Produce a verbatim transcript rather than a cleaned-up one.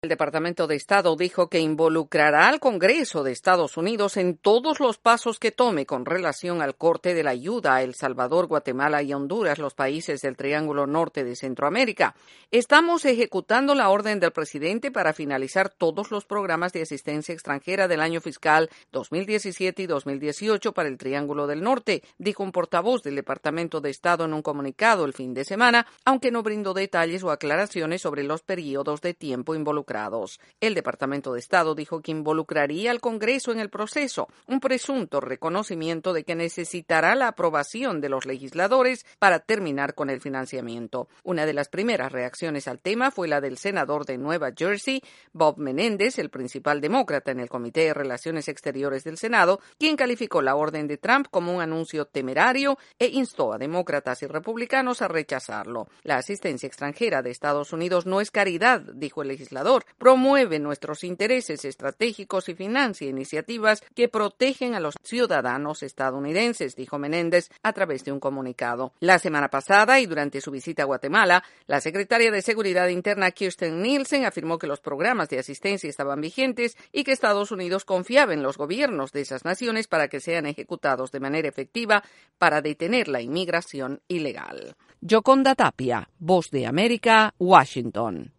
El Departamento de Estado dijo que involucrará al Congreso de Estados Unidos en todos los pasos que tome con relación al corte de la ayuda a El Salvador, Guatemala y Honduras, los países del Triángulo Norte de Centroamérica. Estamos ejecutando la orden del presidente para finalizar todos los programas de asistencia extranjera del año fiscal dos mil diecisiete y dos mil dieciocho para el Triángulo del Norte, dijo un portavoz del Departamento de Estado en un comunicado el fin de semana, aunque no brindó detalles o aclaraciones sobre los periodos de tiempo involucrados. El Departamento de Estado dijo que involucraría al Congreso en el proceso, un presunto reconocimiento de que necesitará la aprobación de los legisladores para terminar con el financiamiento. Una de las primeras reacciones al tema fue la del senador de Nueva Jersey, Bob Menéndez, el principal demócrata en el Comité de Relaciones Exteriores del Senado, quien calificó la orden de Trump como un anuncio temerario e instó a demócratas y republicanos a rechazarlo. La asistencia extranjera de Estados Unidos no es caridad, dijo el legislador. Promueve nuestros intereses estratégicos y financia iniciativas que protegen a los ciudadanos estadounidenses, dijo Menéndez a través de un comunicado. La semana pasada y durante su visita a Guatemala, la secretaria de Seguridad Interna Kirstjen Nielsen afirmó que los programas de asistencia estaban vigentes y que Estados Unidos confiaba en los gobiernos de esas naciones para que sean ejecutados de manera efectiva para detener la inmigración ilegal. Yoconda Tapia, Voz de América, Washington.